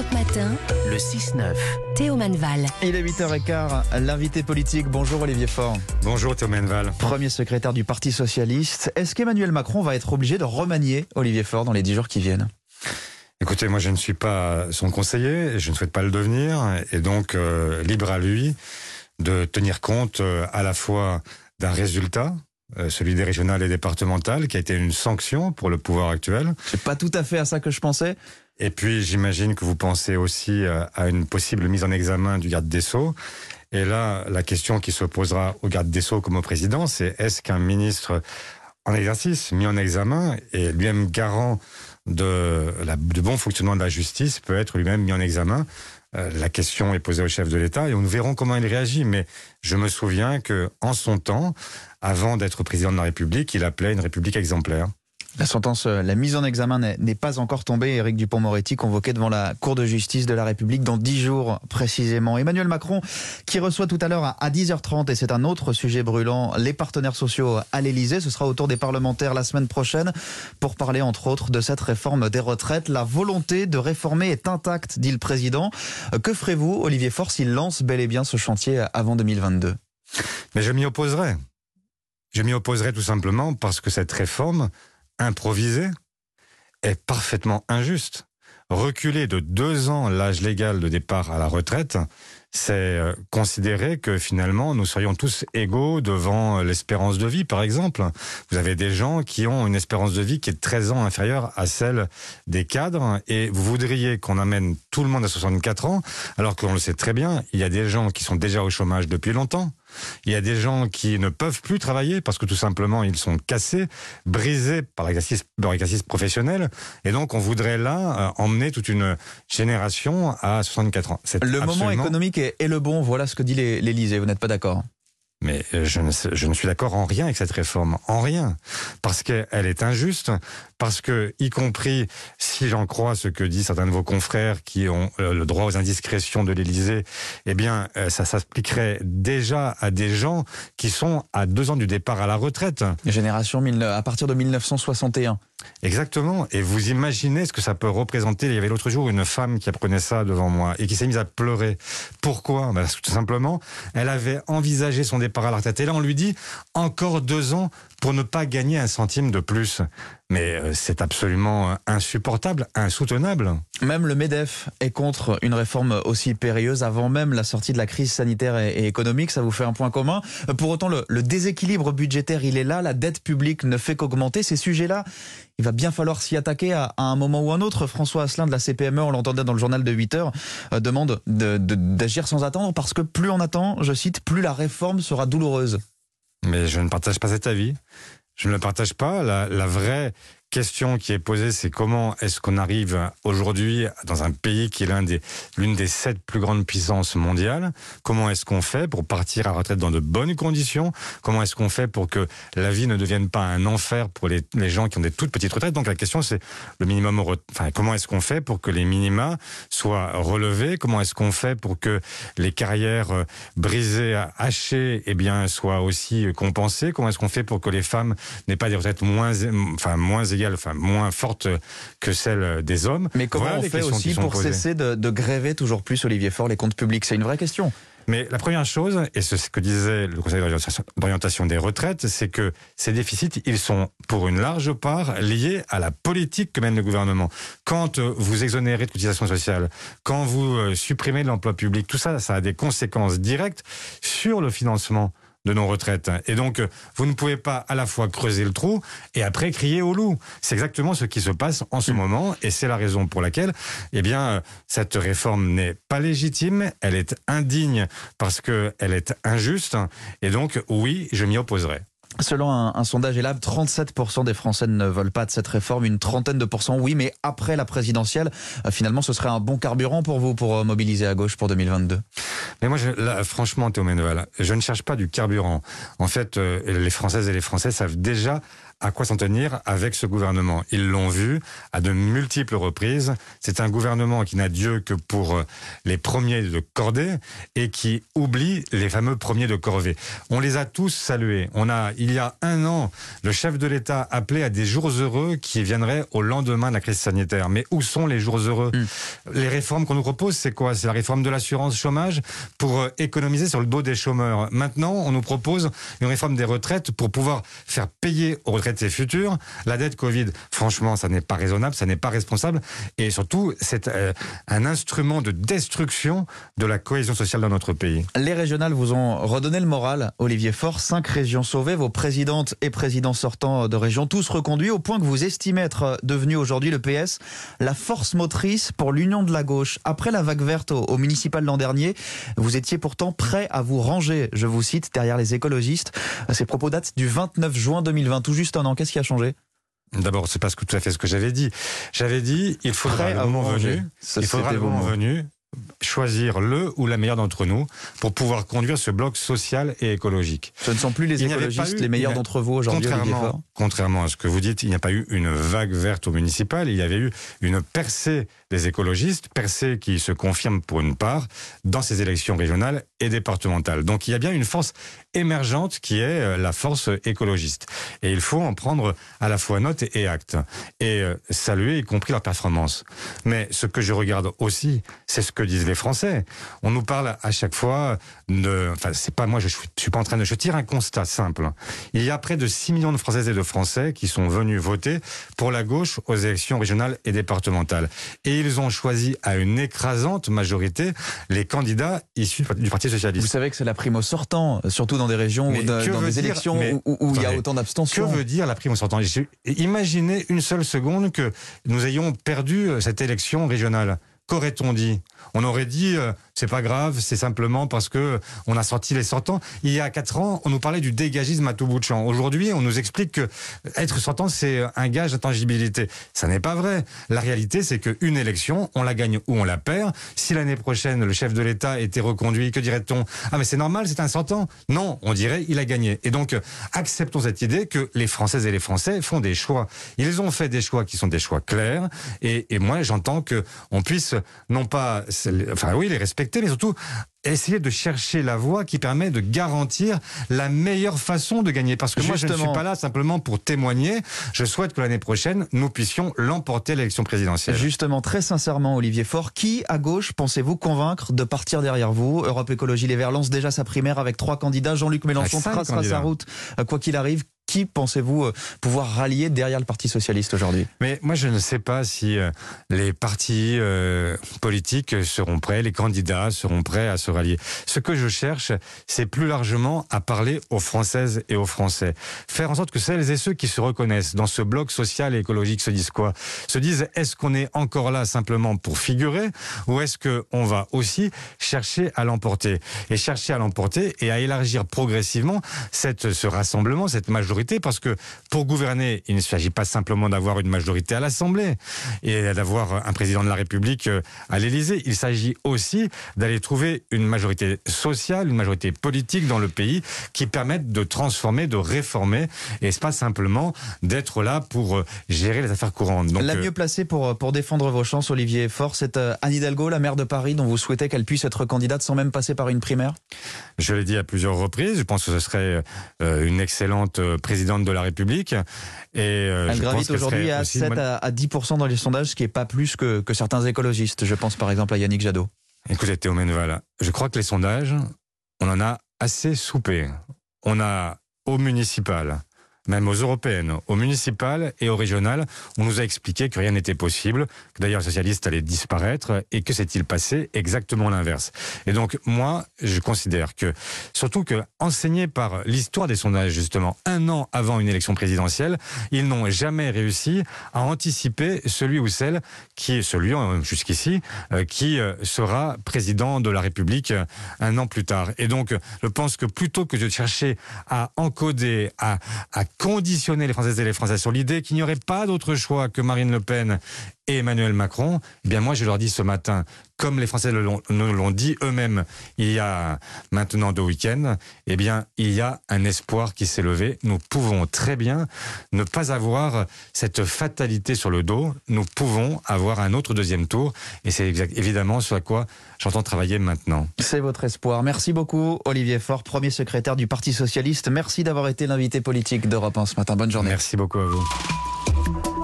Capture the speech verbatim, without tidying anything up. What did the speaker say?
Europe Matin, le six neuf. Théo Manval. Il est huit heures quinze, l'invité politique. Bonjour Olivier Faure. Bonjour Théo Manval. Premier secrétaire du Parti Socialiste. Est-ce qu'Emmanuel Macron va être obligé de remanier Olivier Faure dans les dix jours qui viennent ? Écoutez, moi je ne suis pas son conseiller, et je ne souhaite pas le devenir, et donc euh, libre à lui de tenir compte euh, à la fois d'un résultat, euh, celui des régionales et départementales, qui a été une sanction pour le pouvoir actuel. C'est pas tout à fait à ça que je pensais. Et puis j'imagine que vous pensez aussi euh, à une possible mise en examen du garde des Sceaux. Et là, la question qui se posera au garde des Sceaux comme au président, c'est est-ce qu'un ministre en exercice, mis en examen, et lui-même garant de la, du bon fonctionnement de la justice, peut être lui-même mis en examen. Euh, la question est posée au chef de l'État et nous verrons comment il réagit. Mais je me souviens que, en son temps, avant d'être président de la République, il appelait une République exemplaire. La sentence, la mise en examen n'est, n'est pas encore tombée. Éric Dupond-Moretti convoqué devant la Cour de justice de la République dans dix jours précisément. Emmanuel Macron qui reçoit tout à l'heure à dix heures trente, et c'est un autre sujet brûlant, les partenaires sociaux à l'Élysée. Ce sera au tour des parlementaires la semaine prochaine pour parler entre autres de cette réforme des retraites. La volonté de réformer est intacte, dit le président. Que ferez-vous, Olivier Faure, s'il lance bel et bien ce chantier avant deux mille vingt-deux ? Mais je m'y opposerai. Je m'y opposerai tout simplement parce que cette réforme improvisé est parfaitement injuste. Reculer de deux ans l'âge légal de départ à la retraite, c'est considérer que finalement nous serions tous égaux devant l'espérance de vie, par exemple. Vous avez des gens qui ont une espérance de vie qui est treize ans inférieure à celle des cadres, et vous voudriez qu'on amène tout le monde à soixante-quatre ans, alors qu'on le sait très bien, il y a des gens qui sont déjà au chômage depuis longtemps. Il y a des gens qui ne peuvent plus travailler parce que tout simplement ils sont cassés, brisés par l'exercice, leur exercice professionnel, et donc on voudrait là euh, emmener toute une génération à soixante-quatre ans. C'est le absolument... moment économique est, est le bon, voilà ce que dit l'Élysée, vous n'êtes pas d'accord ? Mais je ne, je ne suis d'accord en rien avec cette réforme, en rien, parce qu'elle est injuste, parce que, y compris, si j'en crois ce que disent certains de vos confrères qui ont euh, le droit aux indiscrétions de l'Élysée, eh bien, euh, ça s'appliquerait déjà à des gens qui sont à deux ans du départ à la retraite. Génération mille, à partir de mille neuf cent soixante et un. Exactement. Et vous imaginez ce que ça peut représenter. Il y avait l'autre jour une femme qui apprenait ça devant moi et qui s'est mise à pleurer. Pourquoi ? Parce que tout simplement, elle avait envisagé son départ à la retraite. Et là, on lui dit encore deux ans pour ne pas gagner un centime de plus. Mais euh, c'est absolument insupportable, insoutenable. Même le MEDEF est contre une réforme aussi périlleuse avant même la sortie de la crise sanitaire et, et économique. Ça vous fait un point commun. Pour autant, le, le déséquilibre budgétaire, il est là. La dette publique ne fait qu'augmenter. Ces sujets-là, il va bien falloir s'y attaquer à, à un moment ou un autre. François Asselin de la C P M E, on l'entendait dans le journal de huit heures, euh, demande de, de, d'agir sans attendre parce que plus on attend, je cite, plus la réforme sera douloureuse. Mais je ne partage pas cet avis. Je ne le partage pas. La, la vraie question qui est posée, c'est comment est-ce qu'on arrive aujourd'hui dans un pays qui est l'un des, l'une des sept plus grandes puissances mondiales. Comment est-ce qu'on fait pour partir à la retraite dans de bonnes conditions ? Comment est-ce qu'on fait pour que la vie ne devienne pas un enfer pour les, les gens qui ont des toutes petites retraites ? Donc la question, c'est le minimum. Enfin, comment est-ce qu'on fait pour que les minima soient relevés ? Comment est-ce qu'on fait pour que les carrières brisées, hachées, eh bien, soient aussi compensées ? Comment est-ce qu'on fait pour que les femmes n'aient pas des retraites moins, enfin, moins égales, enfin moins forte que celle des hommes. Mais comment voilà on fait aussi pour posées. cesser de, de gréver toujours plus, Olivier Faure, les comptes publics ? C'est une vraie question. Mais la première chose, et c'est ce que disait le Conseil d'orientation des retraites, c'est que ces déficits, ils sont pour une large part liés à la politique que mène le gouvernement. Quand vous exonérez de cotisations sociales, quand vous supprimez de l'emploi public, tout ça, ça a des conséquences directes sur le financement de nos retraites. Et donc, vous ne pouvez pas à la fois creuser le trou et après crier au loup. C'est exactement ce qui se passe en ce moment, et c'est la raison pour laquelle, eh bien, cette réforme n'est pas légitime, elle est indigne parce qu'elle est injuste, et donc, oui, je m'y opposerai. Selon un, un sondage Elabe, trente-sept pour cent des Français ne veulent pas de cette réforme, une trentaine de pourcents oui, mais après la présidentielle, euh, finalement, ce serait un bon carburant pour vous pour euh, mobiliser à gauche pour deux mille vingt-deux. Mais moi, je, là, franchement, Théo Manval, je ne cherche pas du carburant. En fait, euh, les Françaises et les Français savent déjà à quoi s'en tenir avec ce gouvernement. Ils l'ont vu à de multiples reprises. C'est un gouvernement qui n'a Dieu que pour les premiers de cordée et qui oublie les fameux premiers de corvée. On les a tous salués. On a, il y a un an, le chef de l'État appelait à des jours heureux qui viendraient au lendemain de la crise sanitaire. Mais où sont les jours heureux? mmh. Les réformes qu'on nous propose, c'est quoi? C'est la réforme de l'assurance chômage pour économiser sur le dos des chômeurs. Maintenant, on nous propose une réforme des retraites pour pouvoir faire payer aux retraités futurs la dette Covid. Franchement, ça n'est pas raisonnable, ça n'est pas responsable. Et surtout, c'est euh, un instrument de destruction de la cohésion sociale dans notre pays. Les régionales vous ont redonné le moral, Olivier Faure. Cinq régions sauvées, vos présidentes et présidents sortants de région, tous reconduits, au point que vous estimez être devenu aujourd'hui le P S la force motrice pour l'union de la gauche. Après la vague verte au, au municipal l'an dernier, vous étiez pourtant prêt à vous ranger, je vous cite, derrière les écologistes. Ces propos datent du vingt-neuf juin deux mille vingt, tout juste un an. Qu'est-ce qui a changé? D'abord, c'est pas tout à fait ce que j'avais dit. J'avais dit, il faudra le moment venu, il faudra le moment venu choisir le ou la meilleure d'entre nous pour pouvoir conduire ce bloc social et écologique. Ce ne sont plus les écologistes eu, les meilleurs d'entre vous aujourd'hui, contrairement, contrairement à ce que vous dites, il n'y a pas eu une vague verte au municipal, il y avait eu une percée des écologistes, percée qui se confirme pour une part dans ces élections régionales et départementales. Donc il y a bien une force émergente qui est la force écologiste. Et il faut en prendre à la fois note et acte. Et saluer, y compris leur performance. Mais ce que je regarde aussi, c'est ce que disent les Français. On nous parle à chaque fois de... Enfin, c'est pas moi, je suis pas en train de... Je tire un constat simple. Il y a près de six millions de Françaises et de Français qui sont venus voter pour la gauche aux élections régionales et départementales. Et ils ont choisi à une écrasante majorité les candidats issus du Parti socialiste. Vous savez que c'est la prime au sortant, surtout dans des régions, ou de, dans des dire, élections mais, où, où il y a autant d'abstention. Que veut dire la prime au sortant? Imaginez une seule seconde que nous ayons perdu cette élection régionale. Qu'aurait-on dit? On aurait dit, euh, c'est pas grave, c'est simplement parce que on a sorti les sortants. Il y a quatre ans, on nous parlait du dégagisme à tout bout de champ. Aujourd'hui, on nous explique que être sortant, c'est un gage d'intangibilité. Ça n'est pas vrai. La réalité, c'est qu'une élection, on la gagne ou on la perd. Si l'année prochaine, le chef de l'État était reconduit, que dirait-on? Ah, mais c'est normal, c'est un sortant. Non, on dirait, il a gagné. Et donc, acceptons cette idée que les Françaises et les Français font des choix. Ils ont fait des choix qui sont des choix clairs. Et, et moi, j'entends que on puisse non pas, enfin oui, les respecter, mais surtout essayer de chercher la voie qui permet de garantir la meilleure façon de gagner. Parce que Justement. moi, je ne suis pas là simplement pour témoigner. Je souhaite que l'année prochaine, nous puissions l'emporter l'élection présidentielle. Justement, très sincèrement, Olivier Faure, qui à gauche pensez-vous convaincre de partir derrière vous? Europe Écologie Les Verts lance déjà sa primaire avec trois candidats. Jean-Luc Mélenchon tracera sa route, quoi qu'il arrive. Qui pensez-vous pouvoir rallier derrière le Parti socialiste aujourd'hui? Mais moi, je ne sais pas si euh, les partis euh, politiques seront prêts, les candidats seront prêts à se rallier. Ce que je cherche, c'est plus largement à parler aux Françaises et aux Français. Faire en sorte que celles et ceux qui se reconnaissent dans ce bloc social et écologique se disent quoi? Se disent, est-ce qu'on est encore là simplement pour figurer, ou est-ce qu'on va aussi chercher à l'emporter? Et chercher à l'emporter et à élargir progressivement cette, ce rassemblement, cette majorité. Parce que pour gouverner, il ne s'agit pas simplement d'avoir une majorité à l'Assemblée et d'avoir un président de la République à l'Élysée. Il s'agit aussi d'aller trouver une majorité sociale, une majorité politique dans le pays qui permette de transformer, de réformer. Et c'est pas simplement d'être là pour gérer les affaires courantes. Donc, la mieux placée pour, pour défendre vos chances, Olivier Faure, c'est Anne Hidalgo, la maire de Paris, dont vous souhaitez qu'elle puisse être candidate sans même passer par une primaire? Je l'ai dit à plusieurs reprises. Je pense que ce serait une excellente présidente de la République. Et euh, elle gravite aujourd'hui à sept à dix pour cent dans les sondages, ce qui n'est pas plus que, que certains écologistes. Je pense par exemple à Yannick Jadot. Écoutez, Théo Menneval, je crois que les sondages, on en a assez soupé. On a au municipal, même aux européennes, aux municipales et aux régionales, on nous a expliqué que rien n'était possible, que d'ailleurs les socialistes allaient disparaître, et que s'est-il passé? Exactement l'inverse. Et donc moi, je considère que, surtout que, enseignés par l'histoire des sondages justement, un an avant une élection présidentielle, ils n'ont jamais réussi à anticiper celui ou celle qui est celui, jusqu'ici, qui sera président de la République un an plus tard. Et donc, je pense que plutôt que de chercher à encoder, à, à conditionner les Françaises et les Français sur l'idée qu'il n'y aurait pas d'autre choix que Marine Le Pen et Emmanuel Macron, eh bien moi je leur dis ce matin, comme les Français le l'ont- nous l'ont dit eux-mêmes il y a maintenant deux week-ends, eh bien il y a un espoir qui s'est levé. Nous pouvons très bien ne pas avoir cette fatalité sur le dos. Nous pouvons avoir un autre deuxième tour et c'est exact, évidemment sur quoi j'entends travailler maintenant. C'est votre espoir. Merci beaucoup, Olivier Faure, premier secrétaire du Parti Socialiste. Merci d'avoir été l'invité politique d'Europe un ce matin. Bonne journée. Merci beaucoup à vous.